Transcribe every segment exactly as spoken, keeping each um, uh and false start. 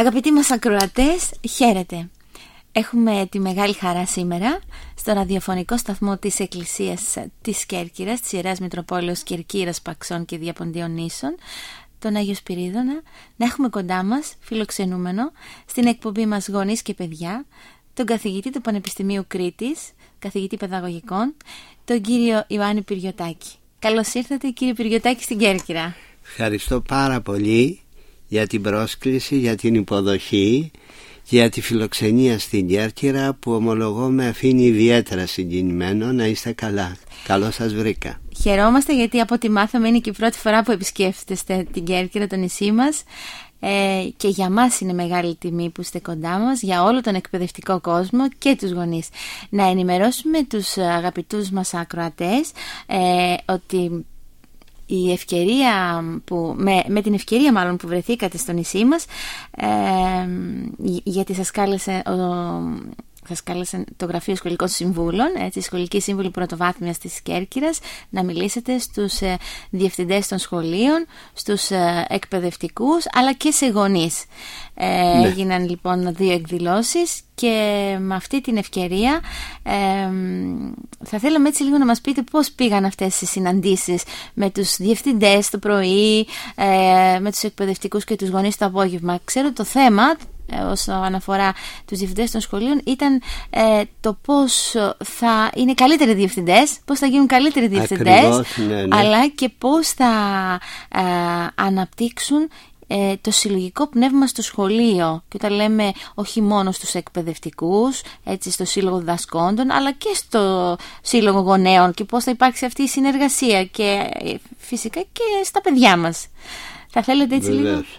Αγαπητοί μας ακροατές, χαίρετε. Έχουμε τη μεγάλη χαρά σήμερα στο ραδιοφωνικό σταθμό της Εκκλησίας της Κέρκυρας, της Ιεράς Μητροπόλεως Κερκύρας, Παξών και Διαποντίων Νήσων, τον Άγιο Σπυρίδωνα, να έχουμε κοντά μας φιλοξενούμενο στην εκπομπή μας Γονείς και Παιδιά, τον καθηγητή του Πανεπιστημίου Κρήτης, καθηγητή παιδαγωγικών, τον κύριο Ιωάννη Πυριωτάκη. Καλώς ήρθατε, κύριε Πυριωτάκη, στην Κέρκυρα. Ευχαριστώ πάρα πολύ για την πρόσκληση, για την υποδοχή, για τη φιλοξενία στην Κέρκυρα, που ομολογώ με αφήνει ιδιαίτερα συγκινημένο. Να είστε καλά. Καλώς σας βρήκα. Χαιρόμαστε, γιατί από ό,τι μάθαμε είναι και η πρώτη φορά που επισκέφτεστε την Κέρκυρα, το νησί μας, ε, και για μας είναι μεγάλη τιμή που είστε κοντά μας, για όλο τον εκπαιδευτικό κόσμο και τους γονείς. Να ενημερώσουμε τους αγαπητούς μας ακροατές ε, ότι η ευκαιρία που, με, με την ευκαιρία μάλλον που βρεθήκατε στο νησί μας, ε, γιατί σας κάλεσε ο, σας κάλεσε το Γραφείο Σχολικών Συμβούλων, έτσι, Σχολική Σύμβουλη Πρωτοβάθμιας της Κέρκυρας, να μιλήσετε στους ε, διευθυντές των σχολείων, στους ε, εκπαιδευτικούς, αλλά και σε γονείς. Ε, ναι. Έγιναν λοιπόν δύο εκδηλώσεις και με αυτή την ευκαιρία ε, θα θέλαμε έτσι λίγο να μας πείτε πώς πήγαν αυτές οι συναντήσεις με τους διευθυντές το πρωί, ε, με τους εκπαιδευτικούς και τους γονείς το απόγευμα. Ξέρω το θέμα, όσο αναφορά τους διευθυντές των σχολείων, ήταν ε, το πώς θα είναι καλύτεροι διευθυντές, πώς θα γίνουν καλύτεροι διευθυντές. Ακριβώς, ναι, ναι. Αλλά και πώς θα ε, αναπτύξουν ε, το συλλογικό πνεύμα στο σχολείο. Και όταν λέμε όχι μόνο στους εκπαιδευτικούς, έτσι, στο σύλλογο διδασκόντων, αλλά και στο σύλλογο γονέων, και πώς θα υπάρξει αυτή η συνεργασία και ε, φυσικά και στα παιδιά μας. Θα θέλετε έτσι Βεβαίως. λίγο...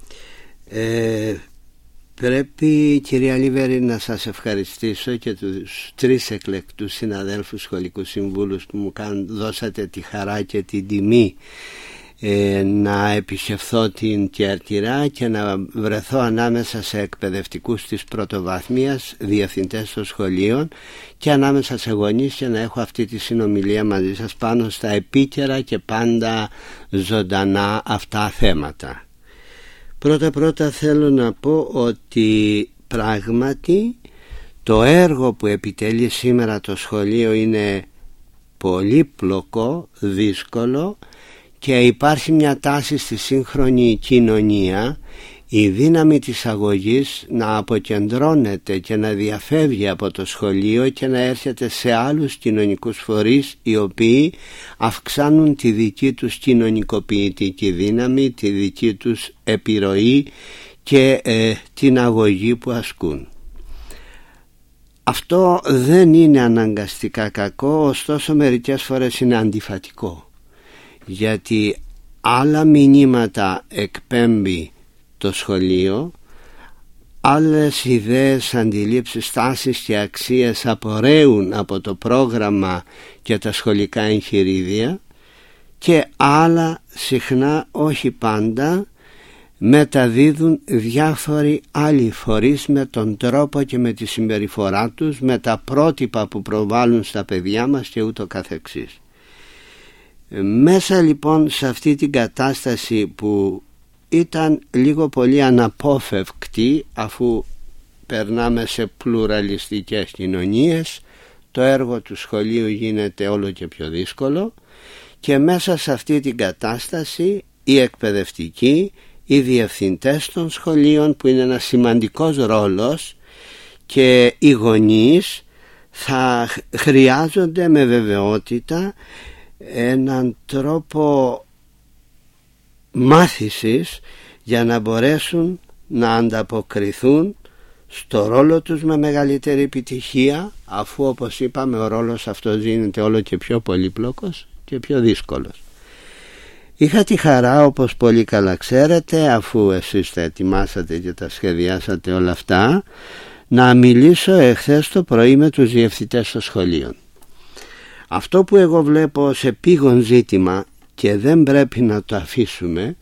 Ε... Πρέπει, κυρία Λίβερη, να σας ευχαριστήσω και τους τρεις εκλεκτούς συναδέλφους σχολικούς συμβούλους που μου καν, δώσατε τη χαρά και την τιμή ε, να επισκεφθώ την Κέρκυρα και να βρεθώ ανάμεσα σε εκπαιδευτικούς της πρωτοβάθμιας, διευθυντές των σχολείων, και ανάμεσα σε γονείς, και να έχω αυτή τη συνομιλία μαζί σας πάνω στα επίκαιρα και πάντα ζωντανά αυτά θέματα. Πρώτα πρώτα θέλω να πω ότι πράγματι το έργο που επιτελεί σήμερα το σχολείο είναι πολύπλοκο, δύσκολο, και υπάρχει μια τάση στη σύγχρονη κοινωνία η δύναμη της αγωγής να αποκεντρώνεται και να διαφεύγει από το σχολείο και να έρχεται σε άλλους κοινωνικούς φορείς, οι οποίοι αυξάνουν τη δική τους κοινωνικοποιητική δύναμη, τη δική τους επιρροή και ε, την αγωγή που ασκούν. Αυτό δεν είναι αναγκαστικά κακό, ωστόσο μερικές φορές είναι αντιφατικό, γιατί άλλα μηνύματα εκπέμπει το σχολείο, άλλες ιδέες, αντιλήψεις, τάσεις και αξίες απορρέουν από το πρόγραμμα και τα σχολικά εγχειρίδια, και άλλα, συχνά όχι πάντα, μεταδίδουν διάφοροι άλλοι φορείς με τον τρόπο και με τη συμπεριφορά τους, με τα πρότυπα που προβάλλουν στα παιδιά μας και ούτω καθεξής. Μέσα λοιπόν σε αυτή την κατάσταση που ήταν λίγο πολύ αναπόφευκτη, αφού περνάμε σε πλουραλιστικές κοινωνίες, το έργο του σχολείου γίνεται όλο και πιο δύσκολο, και μέσα σε αυτή την κατάσταση οι εκπαιδευτικοί, οι διευθυντές των σχολείων, που είναι ένας σημαντικός ρόλος, και οι γονείς θα χρειάζονται με βεβαιότητα έναν τρόπο μάθησης για να μπορέσουν να ανταποκριθούν στο ρόλο τους με μεγαλύτερη επιτυχία, αφού, όπως είπαμε, ο ρόλος αυτός γίνεται όλο και πιο πολύπλοκος και πιο δύσκολος. Είχα τη χαρά, όπως πολύ καλά ξέρετε, αφού εσείς τα ετοιμάσατε και τα σχεδιάσατε όλα αυτά, να μιλήσω εχθές το πρωί με τους διευθυντές των σχολείων. Αυτό που εγώ βλέπω ως επίγον ζήτημα, και δεν πρέπει να το αφήσουμε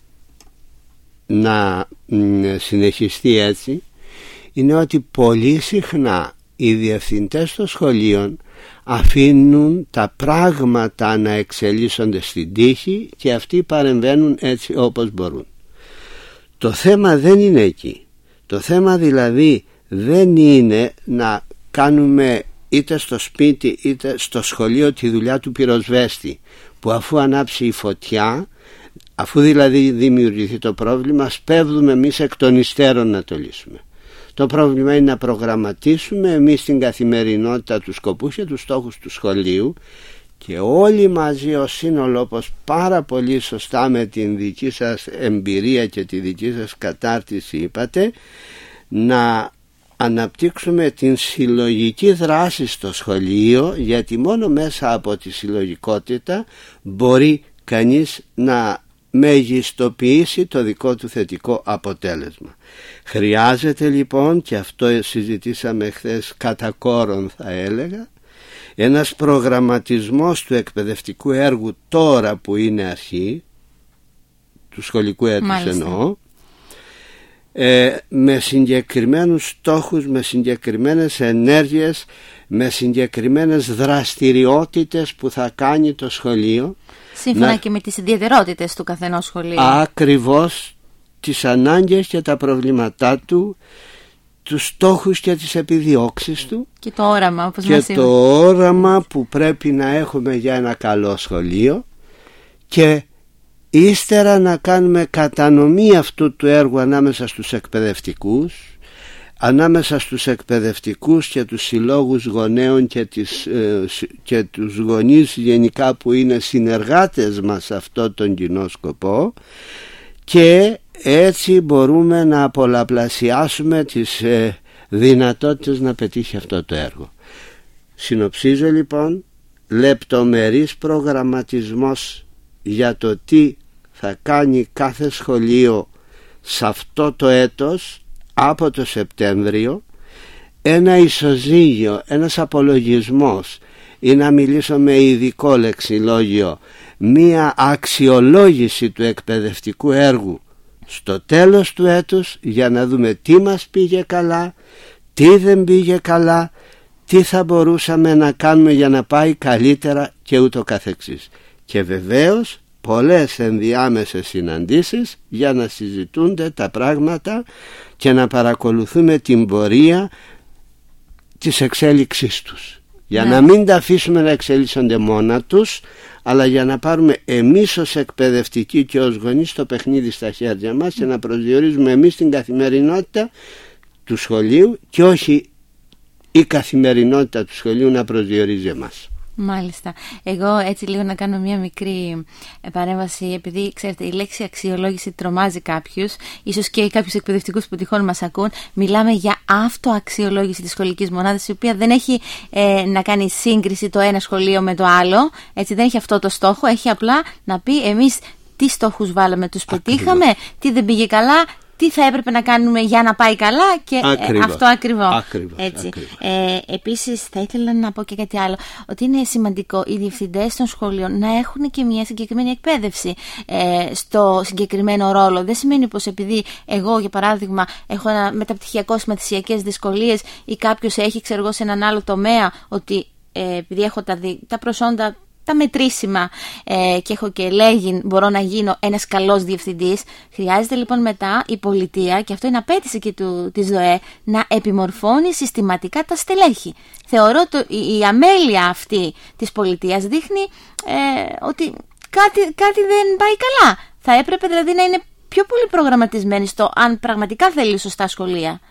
να συνεχιστεί έτσι, είναι ότι πολύ συχνά οι διευθυντές των σχολείων αφήνουν τα πράγματα να εξελίσσονται στην τύχη και αυτοί παρεμβαίνουν έτσι όπως μπορούν. Το θέμα δεν είναι εκεί. Το θέμα δηλαδή δεν είναι να κάνουμε είτε στο σπίτι είτε στο σχολείο τη δουλειά του πυροσβέστη, που αφού ανάψει η φωτιά, αφού δηλαδή δημιουργηθεί το πρόβλημα, σπέβδουμε εμείς εκ των υστέρων να το λύσουμε. Το πρόβλημα είναι να προγραμματίσουμε εμείς στην καθημερινότητα τους σκοπούς και τους στόχους του σχολείου, και όλοι μαζί ως σύνολο, όπως πάρα πολύ σωστά με την δική σας εμπειρία και τη δική σας κατάρτιση είπατε, να αναπτύξουμε την συλλογική δράση στο σχολείο, γιατί μόνο μέσα από τη συλλογικότητα μπορεί κανείς να μεγιστοποιήσει το δικό του θετικό αποτέλεσμα. Χρειάζεται λοιπόν, και αυτό συζητήσαμε χθες κατά κόρον θα έλεγα, ένας προγραμματισμός του εκπαιδευτικού έργου τώρα που είναι αρχή, του σχολικού έτους εννοώ, ε, με συγκεκριμένους στόχους, με συγκεκριμένες ενέργειες, με συγκεκριμένες δραστηριότητες που θα κάνει το σχολείο. Σύμφωνα να... και με τις ιδιαιτερότητες του καθενός σχολείου. Ακριβώς, τις ανάγκες και τα προβλήματά του, τους στόχους και τις επιδιώξεις του, και το όραμα, όπως και μας το όραμα που πρέπει να έχουμε για ένα καλό σχολείο, και ύστερα να κάνουμε κατανομή αυτού του έργου ανάμεσα στους εκπαιδευτικούς, ανάμεσα στους εκπαιδευτικούς και τους συλλόγους γονέων και, τις, ε, και τους γονείς γενικά που είναι συνεργάτες μας σε αυτό τον κοινό σκοπό, και έτσι μπορούμε να πολλαπλασιάσουμε τις ε, δυνατότητες να πετύχει αυτό το έργο. Συνοψίζω λοιπόν, λεπτομερής προγραμματισμός για το τι θα κάνει κάθε σχολείο σε αυτό το έτος από το Σεπτέμβριο, ένα ισοζύγιο, ένας απολογισμός, ή να μιλήσω με ειδικό λεξιλόγιο, μία αξιολόγηση του εκπαιδευτικού έργου στο τέλος του έτους, για να δούμε τι μας πήγε καλά, τι δεν πήγε καλά, τι θα μπορούσαμε να κάνουμε για να πάει καλύτερα και ούτω καθεξής. Και βεβαίως πολλές ενδιάμεσες συναντήσεις για να συζητούνται τα πράγματα και να παρακολουθούμε την πορεία της εξέλιξής τους, για ναι. να μην τα αφήσουμε να εξελίσσονται μόνα τους, αλλά για να πάρουμε εμείς ως εκπαιδευτικοί και ως γονείς το παιχνίδι στα χέρια μας και να προσδιορίζουμε εμείς την καθημερινότητα του σχολείου, και όχι η καθημερινότητα του σχολείου να προσδιορίζει εμάς. Μάλιστα. Εγώ έτσι λίγο να κάνω μια μικρή παρέμβαση, επειδή ξέρετε η λέξη αξιολόγηση τρομάζει κάποιους, ίσως και κάποιους εκπαιδευτικούς που τυχόν μας ακούν. Μιλάμε για αυτοαξιολόγηση της σχολικής μονάδας, η οποία δεν έχει ε, να κάνει σύγκριση το ένα σχολείο με το άλλο, έτσι, δεν έχει αυτό το στόχο, έχει απλά να πει εμείς τι στόχους βάλαμε, τους πετύχαμε, τι δεν πήγε καλά, τι θα έπρεπε να κάνουμε για να πάει καλά, και ακριβώς. αυτό ακριβώς. Ακριβώς, Έτσι. ακριβώς. Ε, επίσης θα ήθελα να πω και κάτι άλλο, ότι είναι σημαντικό οι διευθυντές των σχολείων να έχουν και μια συγκεκριμένη εκπαίδευση ε, στο συγκεκριμένο ρόλο. Δεν σημαίνει πως επειδή εγώ για παράδειγμα έχω ένα μεταπτυχιακό σε μαθησιακές δυσκολίες, ή κάποιος έχει ξέρω εγώ σε έναν άλλο τομέα, ότι ε, επειδή έχω τα, δι, τα προσόντα τα μετρήσιμα ε, και έχω και λέγει μπορώ να γίνω ένας καλός διευθυντής. Χρειάζεται λοιπόν μετά η πολιτεία, και αυτό είναι απέτηση και του, της ΔΟΕ, να επιμορφώνει συστηματικά τα στελέχη. Θεωρώ το, η, η αμέλεια αυτή της πολιτείας δείχνει ε, ότι κάτι, κάτι δεν πάει καλά. Θα έπρεπε δηλαδή να είναι πιο πολύ προγραμματισμένη στο αν πραγματικά θέλει σωστά σχολεία.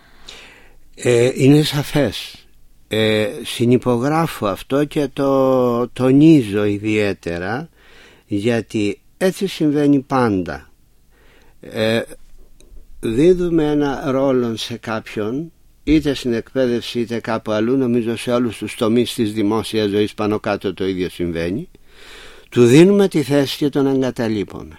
Ε, είναι σαφές. Ε, συνυπογράφω αυτό και το τονίζω ιδιαίτερα, γιατί έτσι συμβαίνει πάντα. ε, Δίδουμε ένα ρόλο σε κάποιον, είτε στην εκπαίδευση είτε κάπου αλλού, νομίζω σε όλους τους τομείς της δημόσιας ζωής πάνω κάτω το ίδιο συμβαίνει. Του δίνουμε τη θέση και τον εγκαταλείπουμε.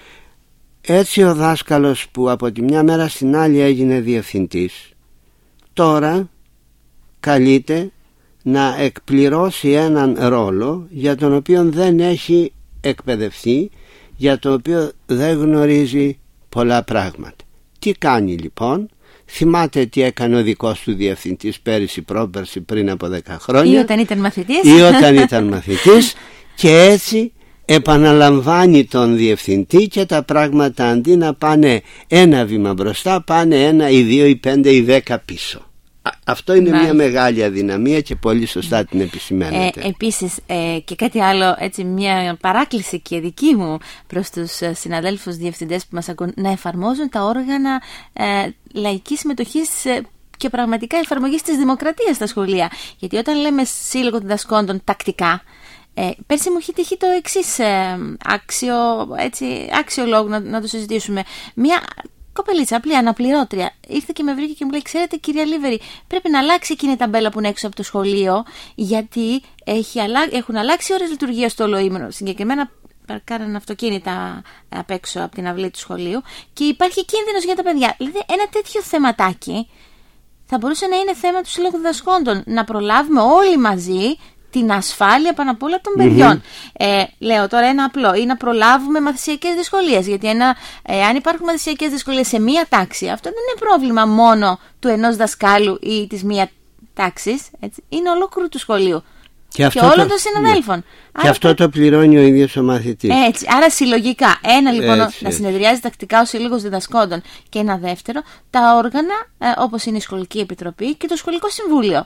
Έτσι ο δάσκαλος που από τη μια μέρα στην άλλη έγινε διευθυντής, τώρα καλείται να εκπληρώσει έναν ρόλο για τον οποίο δεν έχει εκπαιδευτεί, για τον οποίο δεν γνωρίζει πολλά πράγματα. Τι κάνει λοιπόν? Θυμάται τι έκανε ο δικός του διευθυντής πέρυσι, πρόπερσι, πριν από δέκα χρόνια, ή όταν ήταν μαθητής, ή όταν ήταν μαθητής και έτσι επαναλαμβάνει τον διευθυντή και τα πράγματα αντί να πάνε ένα βήμα μπροστά πάνε ένα ή δύο ή πέντε ή δέκα πίσω. Αυτό είναι Μάλιστα. μια μεγάλη αδυναμία και πολύ σωστά την επισημαίνετε. Ε, επίσης ε, και κάτι άλλο, έτσι, μια παράκληση και δική μου προς τους συναδέλφους διευθυντές που μας ακούν, να εφαρμόζουν τα όργανα ε, λαϊκής συμμετοχής ε, και πραγματικά εφαρμογής της δημοκρατίας στα σχολεία. Γιατί όταν λέμε σύλλογο διδασκόντων τακτικά, ε, πέρσι μου έχει τύχει το εξής ε, άξιο, έτσι, άξιο λόγο να, να το συζητήσουμε. Μια κοπελίτσα, απλή αναπληρώτρια, ήρθε και με βρήκε και μου λέει: ξέρετε, κυρία Λίβερη, πρέπει να αλλάξει εκείνη η ταμπέλα που είναι έξω από το σχολείο, γιατί έχει αλλα... έχουν αλλάξει ώρες λειτουργίας στο ολοήμερο. Συγκεκριμένα, παρκάραν αυτοκίνητα απ' έξω από την αυλή του σχολείου και υπάρχει κίνδυνος για τα παιδιά. Δηλαδή, ένα τέτοιο θεματάκι θα μπορούσε να είναι θέμα του Συλλόγου Διδασκόντων. Να προλάβουμε όλοι μαζί την ασφάλεια πάνω απ' όλα των παιδιών. Mm-hmm. Ε, λέω τώρα ένα απλό, ή να προλάβουμε μαθησιακές δυσκολίες. Γιατί ένα, ε, αν υπάρχουν μαθησιακές δυσκολίες σε μία τάξη, αυτό δεν είναι πρόβλημα μόνο του ενός δασκάλου ή της μία τάξης. Έτσι, είναι ολόκληρου του σχολείου. Και, και όλων το, των συναδέλφων. Ναι. Και αυτό θα... το πληρώνει ο ίδιος ο μαθητής. Έτσι, άρα συλλογικά. Ένα λοιπόν έτσι, να συνεδριάζει τακτικά ο Σύλλογος Διδασκόντων. Και ένα δεύτερο, τα όργανα ε, όπως είναι η Σχολική Επιτροπή και το Σχολικό Συμβούλιο.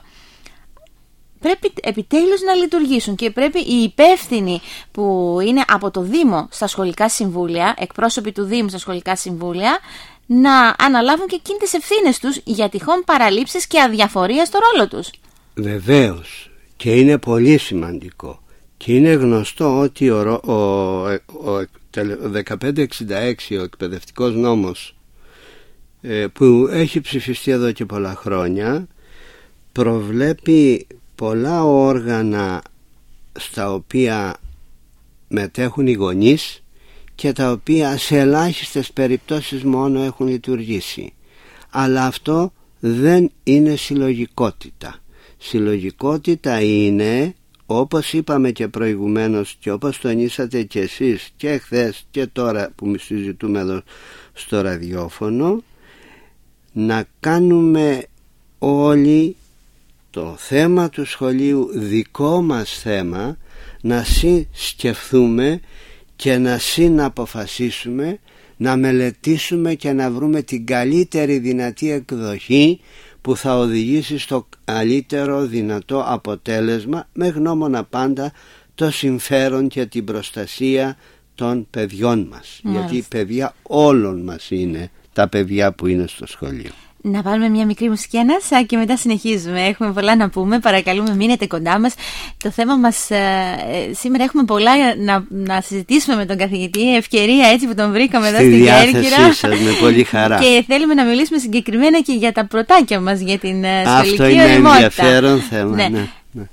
Πρέπει επιτέλους να λειτουργήσουν και πρέπει οι υπεύθυνοι που είναι από το Δήμο στα σχολικά συμβούλια, εκπρόσωποι του Δήμου στα σχολικά συμβούλια, να αναλάβουν και εκείνοι τις ευθύνες τους για τυχόν παραλήψεις και αδιαφορία στο ρόλο τους. Βεβαίως, και είναι πολύ σημαντικό. Και είναι γνωστό ότι ο, ο, ο, ο δεκαπέντε εξήντα έξι, ο εκπαιδευτικός νόμος, ε, που έχει ψηφιστεί εδώ και πολλά χρόνια, προβλέπει πολλά όργανα στα οποία μετέχουν οι γονείς και τα οποία σε ελάχιστες περιπτώσεις μόνο έχουν λειτουργήσει. Αλλά αυτό δεν είναι συλλογικότητα. Συλλογικότητα είναι, όπως είπαμε και προηγουμένως και όπως τονίσατε και εσείς και χθες και τώρα που συζητούμε εδώ στο ραδιόφωνο, να κάνουμε όλοι το θέμα του σχολείου δικό μας θέμα, να συσκεφθούμε και να συναποφασίσουμε, να μελετήσουμε και να βρούμε την καλύτερη δυνατή εκδοχή που θα οδηγήσει στο καλύτερο δυνατό αποτέλεσμα, με γνώμονα πάντα το συμφέρον και την προστασία των παιδιών μας. Μάλιστα. Γιατί οι παιδιά όλων μας είναι τα παιδιά που είναι στο σχολείο. Να βάλουμε μια μικρή μουσική ανάσα και μετά συνεχίζουμε. Έχουμε πολλά να πούμε. Παρακαλούμε, μείνετε κοντά μας. Το θέμα μας ε, σήμερα έχουμε πολλά να, να συζητήσουμε με τον καθηγητή. Ευκαιρία έτσι που τον βρήκαμε εδώ στην Κέρκυρα. Στη διάθεσή σας, με πολύ χαρά. Και θέλουμε να μιλήσουμε συγκεκριμένα και για τα πρωτάκια μας, για την ε, σχολική ωριμότητα. Αυτό είναι ωριμότητα. ενδιαφέρον θέμα. Ναι. Ναι.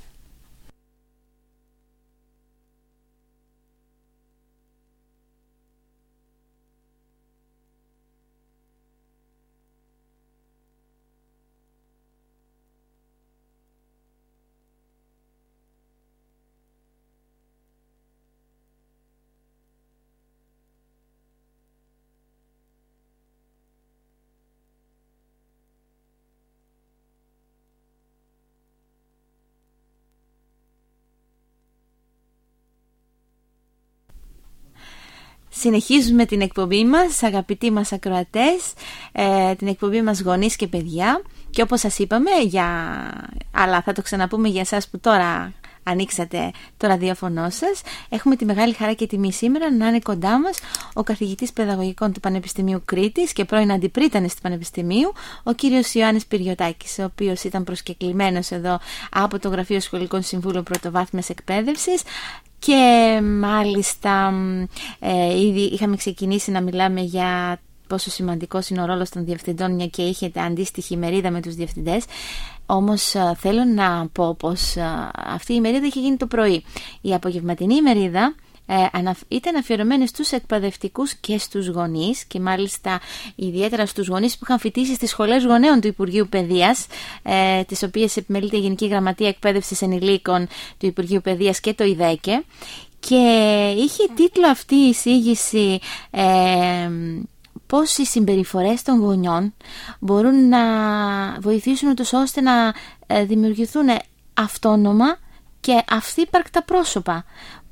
Συνεχίζουμε την εκπομπή μας, αγαπητοί μας ακροατές, ε, την εκπομπή μας Γονείς και Παιδιά. Και όπως σας είπαμε, για... αλλά θα το ξαναπούμε για εσάς που τώρα ανοίξατε το ραδιόφωνο σας, έχουμε τη μεγάλη χαρά και τιμή σήμερα να είναι κοντά μας ο καθηγητής παιδαγωγικών του Πανεπιστημίου Κρήτης και πρώην αντιπρίτανης του Πανεπιστημίου, ο κύριος Ιωάννης Πυριωτάκης, ο οποίος ήταν προσκεκλημένος εδώ από το Γραφείο Σχολικών Συμβούλων Πρωτοβάθμιας Εκπαίδευσης. Και μάλιστα ε, ήδη είχαμε ξεκινήσει να μιλάμε για πόσο σημαντικός είναι ο ρόλος των διευθυντών, μια και είχετε αντίστοιχη ημερίδα με τους διευθυντές. Όμως ε, θέλω να πω πως ε, αυτή η ημερίδα είχε γίνει το πρωί. Η απογευματινή ημερίδα ε, ήταν αφιερωμένη στους εκπαιδευτικούς και στους γονείς, και μάλιστα ιδιαίτερα στους γονείς που είχαν φοιτήσει στις σχολές γονέων του Υπουργείου Παιδείας, ε, τις οποίες επιμελείται η Γενική Γραμματεία Εκπαίδευσης Ενηλίκων του Υπουργείου Παιδείας και το ΙΔΕΚΕ, και είχε τίτλο αυτή η εισήγηση ε, πώς οι συμπεριφορές των γονιών μπορούν να βοηθήσουν ούτως ώστε να δημιουργηθούν αυτόνομα και αυθύπαρκτα πρόσωπα.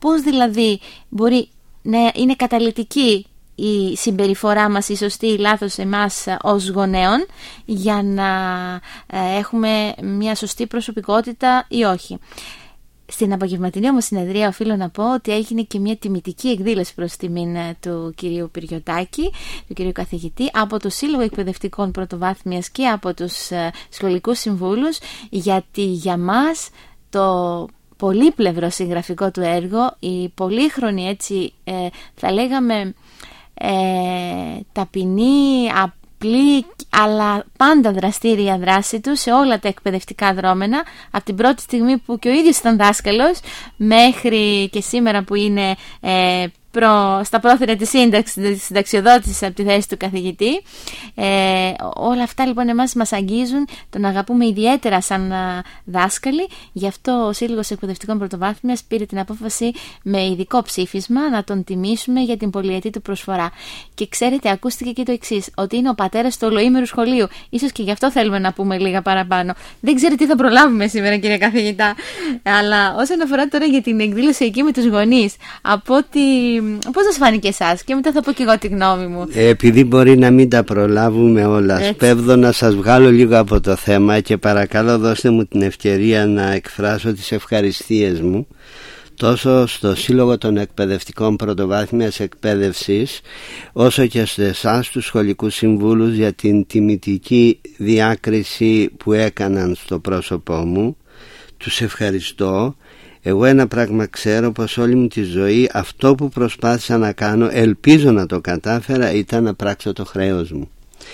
πώς δηλαδή μπορεί να είναι καταλυτική η συμπεριφορά μας, η σωστή ή λάθος εμάς ως γονέων, για να ε, έχουμε μια σωστή προσωπικότητα ή όχι. Στην απογευματινή όμως συνεδρία οφείλω να πω ότι έγινε και μια τιμητική εκδήλωση προς τιμήν του κυρίου Πυριωτάκη, του κυρίου καθηγητή, από το Σύλλογο Εκπαιδευτικών Πρωτοβάθμιας και από τους ε, σχολικούς συμβούλους, γιατί για μας το πολύπλευρο συγγραφικό του έργο, η πολύχρονη, έτσι ε, θα λέγαμε ε, ταπεινή, απλή αλλά πάντα δραστήρια δράση του σε όλα τα εκπαιδευτικά δρόμενα, από την πρώτη στιγμή που και ο ίδιος ήταν δάσκαλος μέχρι και σήμερα που είναι ε, προ, στα πρόθυρα της σύνταξης, της συνταξιοδότησης από τη θέση του καθηγητή. Ε, όλα αυτά λοιπόν εμάς μας αγγίζουν, τον αγαπούμε ιδιαίτερα σαν α, δάσκαλοι. Γι' αυτό ο Σύλλογος Εκπαιδευτικών Πρωτοβάθμιας πήρε την απόφαση με ειδικό ψήφισμα να τον τιμήσουμε για την πολυετή του προσφορά. Και ξέρετε, ακούστηκε και το εξής, ότι είναι ο πατέρας του ολοήμερου σχολείου. Ίσως και γι' αυτό θέλουμε να πούμε λίγα παραπάνω. Δεν ξέρω τι θα προλάβουμε σήμερα, κύριε καθηγητά. Αλλά όσον αφορά τώρα για την εκδήλωση εκεί με τους γονείς, από ότι πώς σας φάνηκε εσάς, και μετά θα πω και εγώ τη γνώμη μου. Επειδή μπορεί να μην τα προλάβουμε όλα, σπέβδω να σας βγάλω λίγο από το θέμα και παρακαλώ δώστε μου την ευκαιρία να εκφράσω τις ευχαριστίες μου τόσο στο Σύλλογο των Εκπαιδευτικών Πρωτοβάθμιας Εκπαίδευσης, όσο και σε εσάς τους σχολικούς συμβούλους για την τιμητική διάκριση που έκαναν στο πρόσωπό μου. Τους ευχαριστώ. Εγώ ένα πράγμα ξέρω, πως όλη μου τη ζωή αυτό που προσπάθησα να κάνω, ελπίζω να το κατάφερα, ήταν να πράξω το χρέος μου.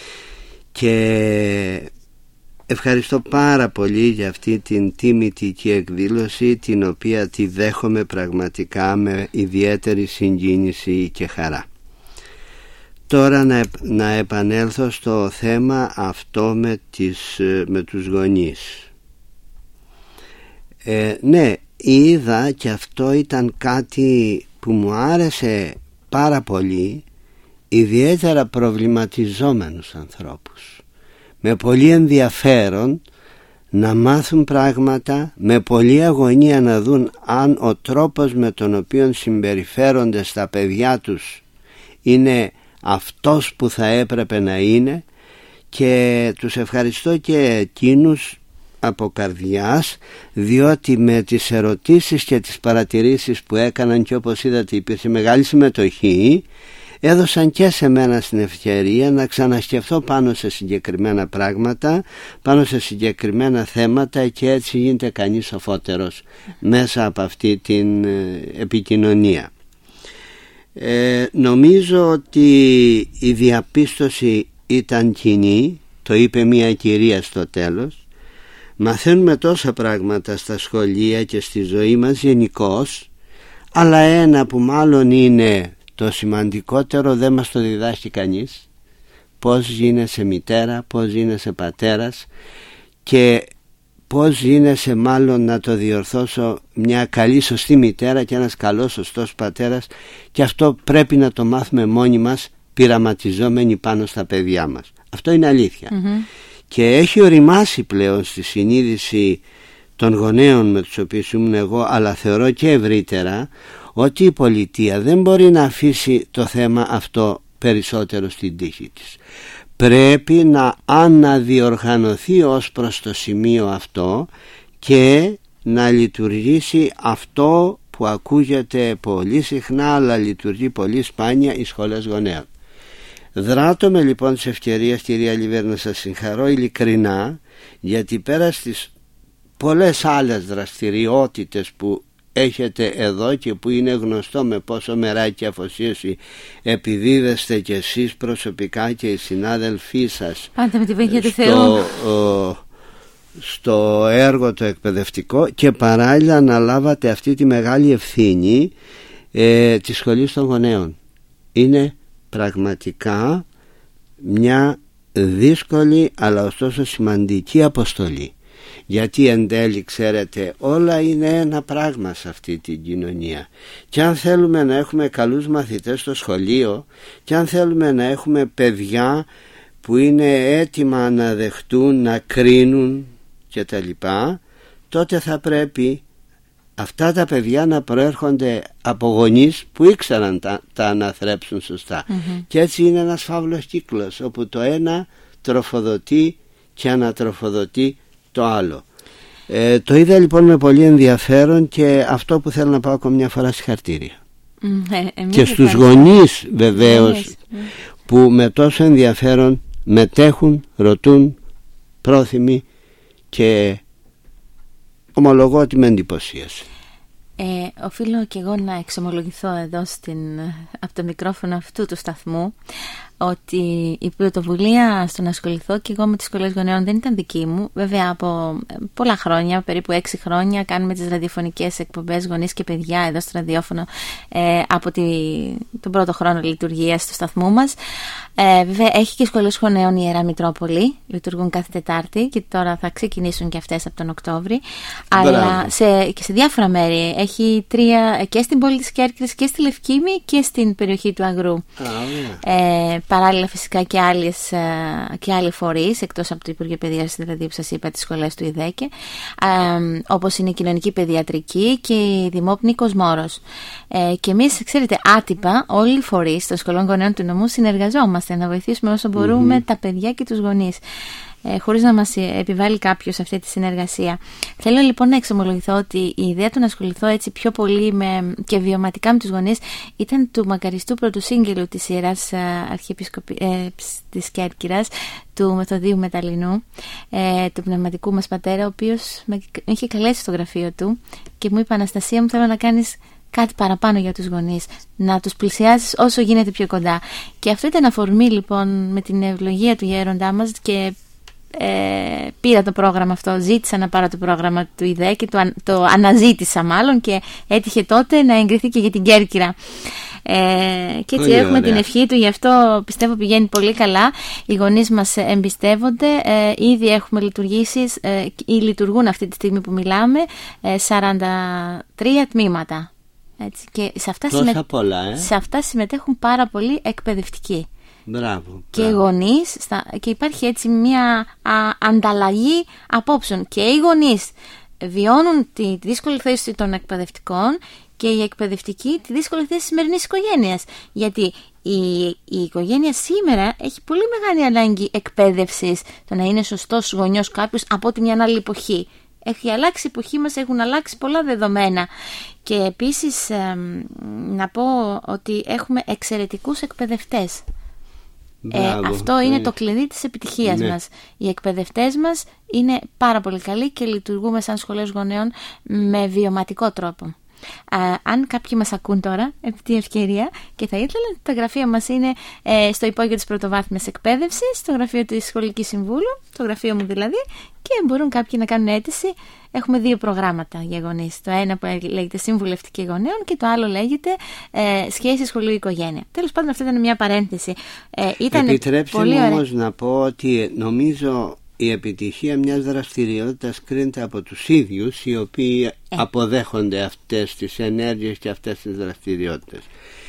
Και ευχαριστώ πάρα πολύ για αυτή την τιμητική εκδήλωση, την οποία τη δέχομαι πραγματικά με ιδιαίτερη συγκίνηση και χαρά. Τώρα να, να επανέλθω στο θέμα αυτό με, τις, με τους γονείς. Ε, ναι, είδα, και αυτό ήταν κάτι που μου άρεσε πάρα πολύ, ιδιαίτερα προβληματιζόμενους ανθρώπους, με πολύ ενδιαφέρον να μάθουν πράγματα, με πολλή αγωνία να δουν αν ο τρόπος με τον οποίο συμπεριφέρονται στα παιδιά τους είναι αυτός που θα έπρεπε να είναι. Και τους ευχαριστώ και εκείνους από καρδιάς, διότι με τις ερωτήσεις και τις παρατηρήσεις που έκαναν, και όπως είδατε υπήρχε μεγάλη συμμετοχή, έδωσαν και σε μένα την ευκαιρία να ξανασκεφτώ πάνω σε συγκεκριμένα πράγματα, πάνω σε συγκεκριμένα θέματα, και έτσι γίνεται κανείς σοφότερος μέσα από αυτή την επικοινωνία. Ε, νομίζω ότι η διαπίστωση ήταν κοινή, το είπε μια κυρία στο τέλος. Μαθαίνουμε τόσα πράγματα στα σχολεία και στη ζωή μας γενικώς, αλλά ένα που μάλλον είναι το σημαντικότερο δεν μας το διδάσκει κανείς. Πώς γίνεσαι μητέρα, πώς γίνεσαι πατέρας, και πώς γίνεσαι, μάλλον να το διορθώσω, μια καλή σωστή μητέρα και ένας καλός σωστός πατέρας. Και αυτό πρέπει να το μάθουμε μόνοι μας, πειραματιζόμενοι πάνω στα παιδιά μας. Αυτό είναι αλήθεια. Mm-hmm. Και έχει οριμάσει πλέον στη συνείδηση των γονέων με τους οποίους ήμουν εγώ, αλλά θεωρώ και ευρύτερα, ότι η πολιτεία δεν μπορεί να αφήσει το θέμα αυτό περισσότερο στην τύχη της. Πρέπει να αναδιοργανωθεί ως προς το σημείο αυτό και να λειτουργήσει αυτό που ακούγεται πολύ συχνά αλλά λειτουργεί πολύ σπάνια, οι σχολές γονέων. Δράτω με λοιπόν της ευκαιρίας, κυρία Λιβέρ, να σας συγχαρώ ειλικρινά, γιατί πέρα στις πολλές άλλες δραστηριότητες που έχετε εδώ και που είναι γνωστό με πόσο μεράκι και αφοσίωση επιδίδεστε κι εσείς προσωπικά και οι συνάδελφοί σας πάντα με τη βοήθεια του Θεού στο έργο το εκπαιδευτικό, και παράλληλα αναλάβατε αυτή τη μεγάλη ευθύνη ε, της σχολής των γονέων. Είναι πραγματικά μια δύσκολη αλλά ωστόσο σημαντική αποστολή, γιατί εν τέλει, ξέρετε, όλα είναι ένα πράγμα σε αυτή την κοινωνία, και αν θέλουμε να έχουμε καλούς μαθητές στο σχολείο, και αν θέλουμε να έχουμε παιδιά που είναι έτοιμα να δεχτούν, να κρίνουν και τα λοιπά, τότε θα πρέπει αυτά τα παιδιά να προέρχονται από γονείς που ήξεραν τα, τα αναθρέψουν σωστά. Mm-hmm. Και έτσι είναι ένας φαύλος κύκλος όπου το ένα τροφοδοτεί και ανατροφοδοτεί το άλλο. Ε, το είδα λοιπόν με πολύ ενδιαφέρον και αυτό που θέλω να πάω ακόμα μια φορά συγχαρητήρια. Ε, και στους γονείς βεβαίως που με τόσο ενδιαφέρον μετέχουν, ρωτούν, πρόθυμοι, και ομολογώ ότι με εντυπωσίασε. Ε, οφείλω και εγώ να εξομολογηθώ εδώ στην, από το μικρόφωνο αυτού του σταθμού ότι η πρωτοβουλία στο να ασχοληθώ και εγώ με τις σχολές γονέων δεν ήταν δική μου. Βέβαια από πολλά χρόνια, περίπου έξι χρόνια, κάνουμε τις ραδιοφωνικές εκπομπές γονείς και παιδιά εδώ στο ραδιόφωνο ε, από τη, τον πρώτο χρόνο λειτουργίας του σταθμού μας. Ε, βέβαια έχει και σχολές γονέων η Ιερά Μητρόπολη, λειτουργούν κάθε Τετάρτη και τώρα θα ξεκινήσουν και αυτές από τον Οκτώβρη. Αλλά σε, και σε διάφορα μέρη. Έχει τρία και στην πόλη της Κέρκυρας και στη Λευκήμη και στην περιοχή του Αγρού. Ε, παράλληλα φυσικά και, άλλες, και άλλοι φορείς εκτός από το Υπουργείο Παιδείας, δηλαδή που σας είπα τις σχολές του ΙΔΕΚΕ, ε, όπως είναι η Κοινωνική Παιδιατρική και η Δημόπνη Κοσμόρος. Ε, και εμείς, ξέρετε, άτυπα όλοι οι φορείς των σχολών γονέων του νομού συνεργαζόμαστε να βοηθήσουμε όσο μπορούμε mm-hmm. τα παιδιά και τους γονείς, ε, χωρίς να μας επιβάλλει κάποιος αυτή τη συνεργασία. Θέλω λοιπόν να εξομολογηθώ ότι η ιδέα του να ασχοληθώ έτσι πιο πολύ με, και βιωματικά με τους γονείς ήταν του μακαριστού πρωτοσύγγελου της Ιεράς Αρχιεπισκοπή ε, της Κέρκυρας, του Μεθοδίου Μεταλλινού, ε, του πνευματικού μας πατέρα, ο οποίος με είχε καλέσει στο γραφείο του και μου είπε: Αναστασία μου, θέλω να κάνεις κάτι παραπάνω για τους γονείς, να τους πλησιάσεις όσο γίνεται πιο κοντά. Και αυτό ήταν αφορμή λοιπόν με την ευλογία του γέροντά μας και ε, πήρα το πρόγραμμα αυτό, ζήτησα να πάρω το πρόγραμμα του ΙΔΕ και το, το αναζήτησα μάλλον και έτυχε τότε να εγκριθεί και για την Κέρκυρα. Ε, και έτσι πολύ έχουμε ωραία. Την ευχή του, γι' αυτό πιστεύω πηγαίνει πολύ καλά. Οι γονείς μας εμπιστεύονται, ε, ήδη έχουμε λειτουργήσει ε, ή λειτουργούν αυτή τη στιγμή που μιλάμε ε, σαράντα τρία τμήματα. Έτσι. Και σε αυτά, συμμε... πολλά, ε? σε αυτά συμμετέχουν πάρα πολλοί εκπαιδευτικοί. Μπράβο, και μπράβο. Γονείς στα... και υπάρχει έτσι μια α, ανταλλαγή απόψεων. Και οι γονείς βιώνουν τη, τη δύσκολη θέση των εκπαιδευτικών και οι εκπαιδευτικοί τη δύσκολη θέση της σημερινής οικογένειας. Γιατί η, η οικογένεια σήμερα έχει πολύ μεγάλη ανάγκη εκπαίδευσης, το να είναι σωστός γονιός κάποιος από ότι μια άλλη εποχή. Έχει αλλάξει η εποχή μας, έχουν αλλάξει πολλά δεδομένα. Και επίσης ε, να πω ότι έχουμε εξαιρετικούς εκπαιδευτές. Μπράβο, ε, αυτό ναι. είναι το κλειδί της επιτυχίας ναι. μας. Οι εκπαιδευτές μας είναι πάρα πολύ καλοί και λειτουργούμε σαν σχολές γονέων με βιωματικό τρόπο. Α, αν κάποιοι μας ακούν τώρα, επί την ευκαιρία, και θα ήθελα, τα γραφεία μας είναι ε, στο υπόγειο της πρωτοβάθμιας εκπαίδευσης, στο γραφείο της Σχολικής Συμβούλου, το γραφείο μου δηλαδή, και μπορούν κάποιοι να κάνουν αίτηση. Έχουμε δύο προγράμματα για γονείς. Το ένα που λέγεται Συμβουλευτική Γονέων και το άλλο λέγεται ε, Σχέση Σχολείο-Οικογένεια. Τέλος πάντων, αυτή ήταν μια παρένθεση. Ε, ήταν Επιτρέψτε πολύ μου ωραία. όμως να πω ότι νομίζω η επιτυχία μιας δραστηριότητας κρίνεται από τους ίδιους οι οποίοι ε. αποδέχονται αυτές τις ενέργειες και αυτές τις δραστηριότητες.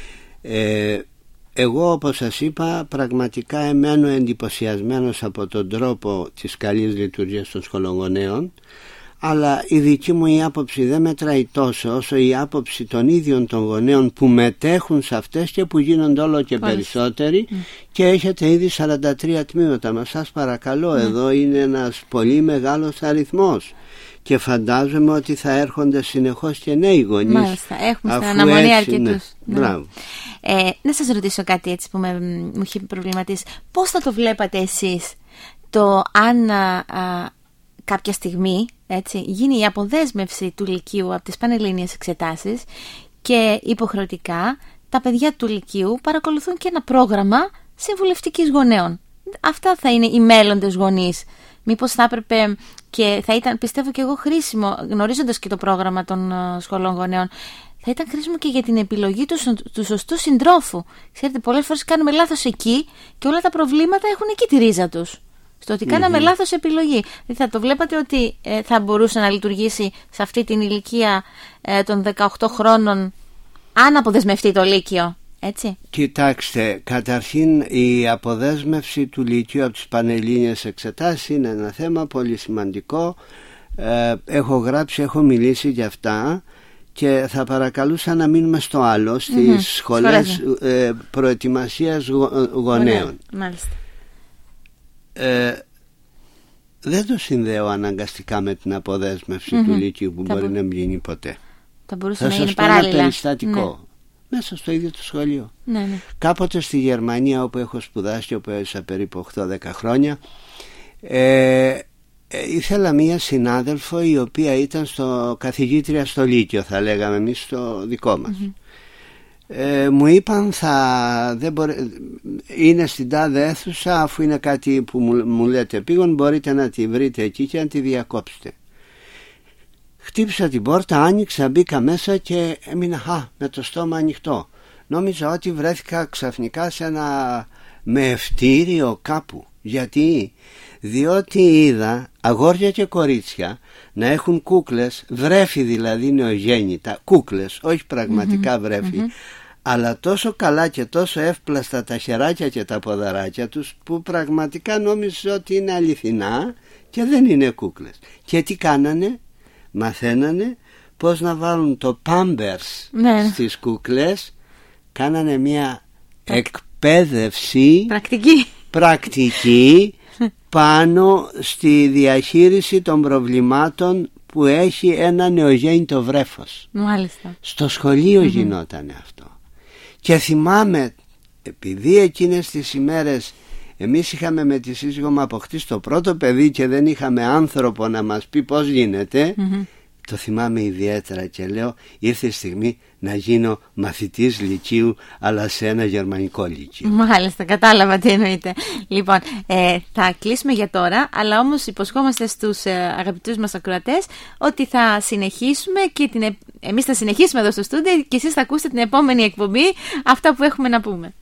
Ε, εγώ, όπως σας είπα, πραγματικά εμένω εντυπωσιασμένος από τον τρόπο της καλής λειτουργίας των σχολών γονέων, αλλά η δική μου η άποψη δεν μετράει τόσο όσο η άποψη των ίδιων των γονέων που μετέχουν σε αυτές και που γίνονται όλο και περισσότεροι mm. και έχετε ήδη σαράντα τρία τμήματα. Μα σας παρακαλώ, mm. εδώ είναι ένας πολύ μεγάλος αριθμός και φαντάζομαι ότι θα έρχονται συνεχώς και νέοι γονείς. Μάλιστα, έχουμε στην αναμονή αρκετούς. Ναι. Ναι. Μπράβο. Ε, να σας ρωτήσω κάτι έτσι που με, μου έχει προβληματίσει. Πώς θα το βλέπατε εσείς το αν α, α, κάποια στιγμή έτσι, γίνει η αποδέσμευση του Λυκείου από τις πανελλήνιες εξετάσεις και υποχρεωτικά τα παιδιά του Λυκείου παρακολουθούν και ένα πρόγραμμα συμβουλευτικής γονέων. Αυτά θα είναι οι μέλλοντες γονείς. Μήπως θα έπρεπε και θα ήταν, πιστεύω και εγώ, χρήσιμο, γνωρίζοντας και το πρόγραμμα των σχολών γονέων, θα ήταν χρήσιμο και για την επιλογή του, του σωστού συντρόφου. Ξέρετε, πολλές φορές κάνουμε λάθος εκεί και όλα τα προβλήματα έχουν εκεί τη ρίζα τους. Στο ότι κάναμε mm-hmm. λάθος επιλογή. Δηλαδή θα το βλέπατε ότι ε, θα μπορούσε να λειτουργήσει σε αυτή την ηλικία ε, των δεκαοκτώ χρόνων αν αποδεσμευτεί το Λύκειο. Έτσι. Κοιτάξτε, καταρχήν η αποδέσμευση του Λυκείου από τις πανελλήνιες εξετάσεις είναι ένα θέμα πολύ σημαντικό. ε, έχω γράψει, έχω μιλήσει για αυτά και θα παρακαλούσα να μείνουμε στο άλλο, στις mm-hmm. σχολές ε, προετοιμασίας γο, γονέων. Μάλιστα. Ε, δεν το συνδέω αναγκαστικά με την αποδέσμευση mm-hmm. του Λύκειου που θα μπορεί μπο... να μην γίνει ποτέ. Θα μπορούσε θα να σας είναι πω παράλληλα. Ένα περιστατικό. Ναι. Μέσα στο ίδιο το σχολείο. Ναι, ναι. Κάποτε στη Γερμανία, όπου έχω σπουδάσει, όπου έζησα περίπου οκτώ δέκα χρόνια, ε, ε, ήθελα μία συνάδελφο η οποία ήταν στο, καθηγήτρια στο Λύκειο, θα λέγαμε εμείς στο δικό μας. Mm-hmm. Ε, μου είπαν θα δεν μπορέ... είναι στην τάδε αίθουσα, αφού είναι κάτι που μου, μου λέτε επίγον, μπορείτε να τη βρείτε εκεί και να τη διακόψετε. Χτύπησα την πόρτα, άνοιξα, μπήκα μέσα και έμεινα α, με το στόμα ανοιχτό. Νόμιζα ότι βρέθηκα ξαφνικά σε ένα μεευτήριο κάπου. Γιατί? Διότι είδα αγόρια και κορίτσια να έχουν κούκλες, βρέφη δηλαδή νεογέννητα, κούκλες, όχι πραγματικά mm-hmm, βρέφη, mm-hmm. αλλά τόσο καλά και τόσο εύπλαστα τα χεράκια και τα ποδαράκια τους που πραγματικά νόμιζα ότι είναι αληθινά και δεν είναι κούκλες. Και τι κάνανε? Μαθαίνανε πώς να βάλουν το Pampers ναι. στις κούκλες. Κάνανε μια εκπαίδευση πρακτική, πρακτική πάνω στη διαχείριση των προβλημάτων που έχει ένα νεογέννητο βρέφος. Μάλιστα. Στο σχολείο mm-hmm. γινόταν αυτό. Και θυμάμαι, επειδή εκείνες τις ημέρες εμείς είχαμε με τη σύζυγό μου αποκτήσει το πρώτο παιδί και δεν είχαμε άνθρωπο να μας πει πώς γίνεται, mm-hmm. το θυμάμαι ιδιαίτερα και λέω ήρθε η στιγμή να γίνω μαθητής λυκείου, αλλά σε ένα γερμανικό λύκειο. Μάλιστα, κατάλαβα τι εννοείται. Λοιπόν, ε, θα κλείσουμε για τώρα, αλλά όμως υποσχόμαστε στους ε, αγαπητούς μας ακροατές ότι θα συνεχίσουμε και την, εμείς θα συνεχίσουμε εδώ στο στούντιο και εσείς θα ακούσετε την επόμενη εκπομπή αυτά που έχουμε να πούμε.